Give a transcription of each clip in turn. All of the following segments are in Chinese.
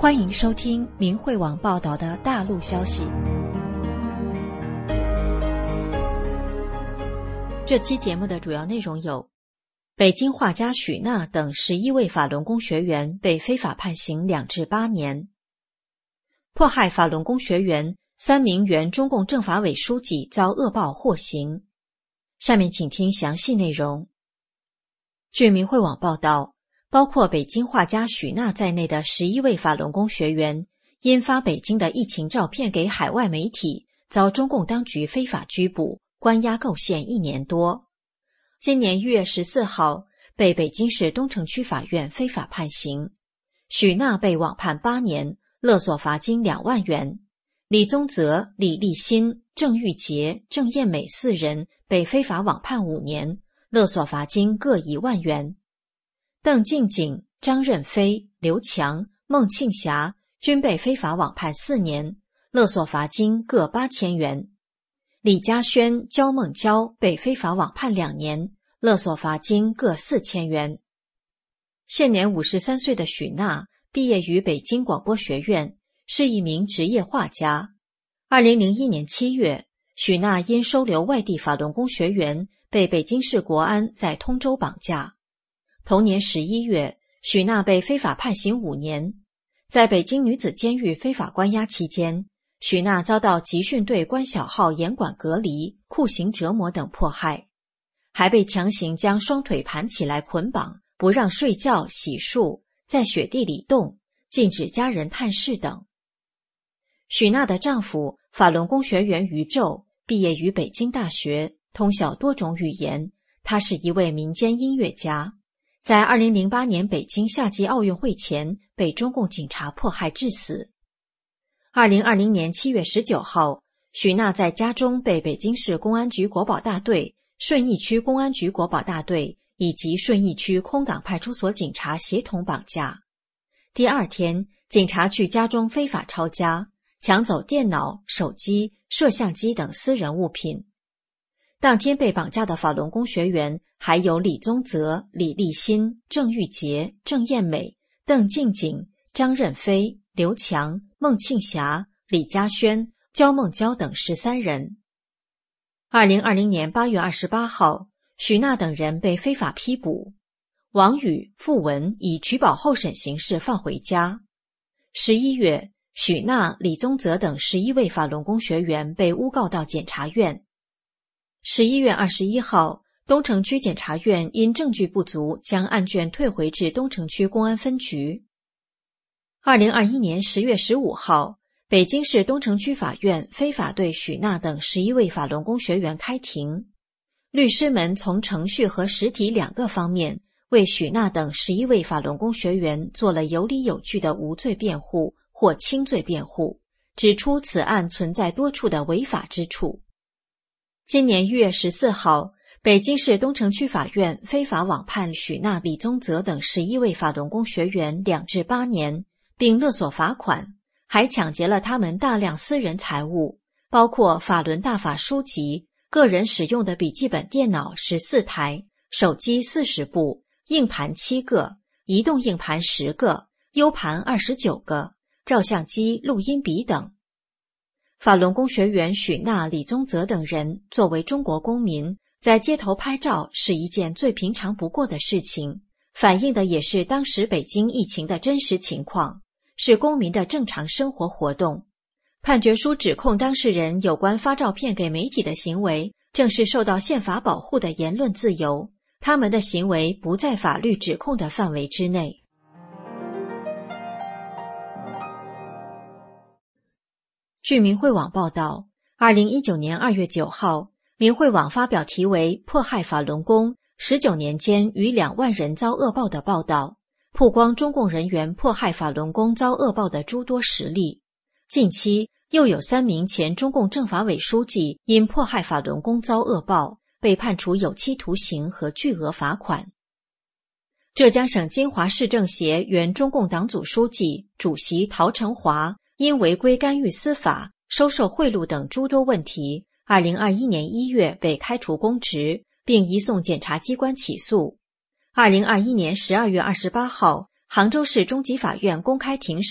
欢迎收听明慧网报道的大陆消息。这期节目的主要内容有：北京画家许娜等11位法轮功学员被非法判刑2至8年；迫害法轮功学员3名原中共政法委书记遭恶报获刑。下面请听详细内容。据明慧网报道，包括北京画家许娜在内的11位法轮功学员因发北京的疫情照片给海外媒体，遭中共当局非法拘捕，关押构陷1年多。今年1月14号被北京市东城区法院非法判刑，许娜被网判8年，勒索罚金2万元；李宗泽、李立新、郑玉洁、郑艳美4人被非法网判5年，勒索罚金各1万元。邓静景、张任飞、刘强、孟庆霞均被非法网判4年，勒索罚金各8000元。李嘉轩、焦梦娇被非法网判2年，勒索罚金各4000元。现年53岁的许娜毕业于北京广播学院，是一名职业画家。2001年7月，许娜因收留外地法轮功学员，被北京市国安在通州绑架。同年11月，许娜被非法判刑5年。在北京女子监狱非法关押期间，许娜遭到集训队关小号严管隔离、酷刑折磨等迫害，还被强行将双腿盘起来捆绑，不让睡觉、洗漱，在雪地里冻，禁止家人探视等。许娜的丈夫法轮功学员于宙毕业于北京大学，通晓多种语言，他是一位民间音乐家。在2008年北京夏季奥运会前被中共警察迫害致死。2020年7月19号，许娜在家中被北京市公安局国保大队、顺义区公安局国保大队以及顺义区空港派出所警察协同绑架。第二天，警察去家中非法抄家，抢走电脑、手机、摄像机等私人物品。当天被绑架的法轮功学员还有李宗泽、李立新、郑玉洁、郑艳美、邓静景、张任飞、刘强、孟庆霞、李嘉轩、焦梦娇等13人。2020年8月28号，许娜等人被非法批捕，王宇、傅文以取保候审形式放回家。11月，许娜、李宗泽等11位法轮功学员被诬告到检察院。11月21号，东城区检察院因证据不足，将案卷退回至东城区公安分局。2021年10月15号，北京市东城区法院非法对许娜等11位法轮功学员开庭。律师们从程序和实体2个方面为许娜等11位法轮功学员做了有理有据的无罪辩护或轻罪辩护，指出此案存在多处的违法之处。今年1月14号，北京市东城区法院非法网判许娜、李宗泽等11位法轮功学员2至8年，并勒索罚款，还抢劫了他们大量私人财物，包括法轮大法书籍、个人使用的笔记本电脑14台、手机40部、硬盘7个、移动硬盘10个、U 盘29个、照相机、录音笔等。法轮功学员许娜、李宗泽等人作为中国公民，在街头拍照是一件最平常不过的事情，反映的也是当时北京疫情的真实情况，是公民的正常生活活动。判决书指控当事人有关发照片给媒体的行为，正是受到宪法保护的言论自由，他们的行为不在法律指控的范围之内。据明慧网报道，2019年2月9号，明慧网发表题为《迫害法轮功，19年间逾2万人遭恶报》的报道，曝光中共人员迫害法轮功遭恶报的诸多实例。近期又有3名前中共政法委书记因迫害法轮功遭恶报，被判处有期徒刑和巨额罚款。浙江省金华市政协原中共党组书记、主席陶成华因违规干预司法、收受贿赂等诸多问题，2021年1月被开除公职，并移送检察机关起诉。2021年12月28号，杭州市中级法院公开庭审，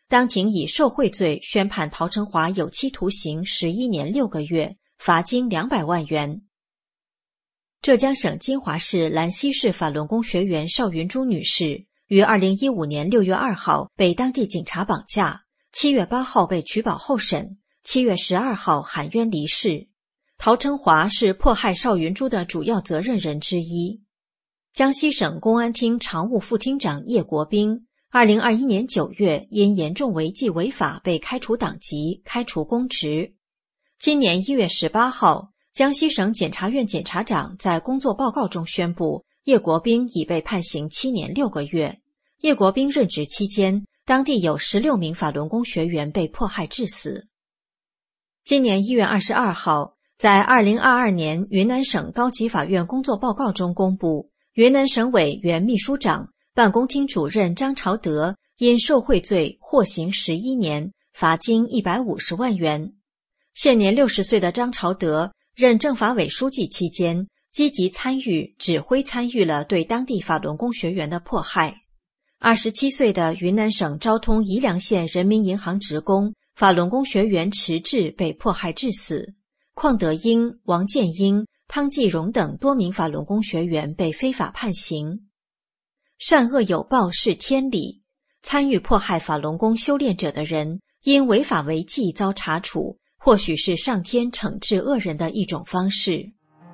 当庭以受贿罪宣判陶成华有期徒刑11年6个月，罚金200万元。浙江省金华市兰溪市法轮功学员邵云珠女士于2015年6月2号被当地警察绑架，7月8号被取保候审，7月12号喊冤离世。陶成华是迫害邵云珠的主要责任人之一。江西省公安厅常务副厅长叶国兵2021年9月因严重违纪违法被开除党籍、开除公职。今年1月18号，江西省检察院检察长在工作报告中宣布，叶国兵已被判刑7年6个月。叶国兵任职期间，当地有16名法轮功学员被迫害致死。今年1月22号，在2022年云南省高级法院工作报告中公布，云南省委原秘书长、办公厅主任张朝德因受贿罪获刑11年，罚金150万元。现年60岁的张朝德任政法委书记期间，积极参与、指挥参与了对当地法轮功学员的迫害。27岁的云南省昭通宜良县人民银行职工、法轮功学员迟志被迫害致死，邝德英、王建英、汤继荣等多名法轮功学员被非法判刑。善恶有报是天理，参与迫害法轮功修炼者的人，因违法违纪遭查处，或许是上天惩治恶人的一种方式。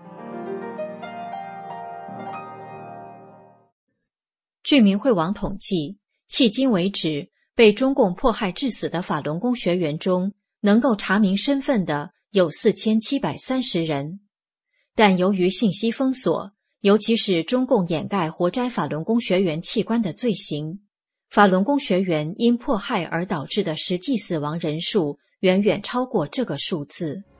据明慧网统计，迄今为止，被中共迫害致死的法轮功学员中，能够查明身份的有4730人。但由于信息封锁，尤其是中共掩盖活摘法轮功学员器官的罪行，法轮功学员因迫害而导致的实际死亡人数远远超过这个数字。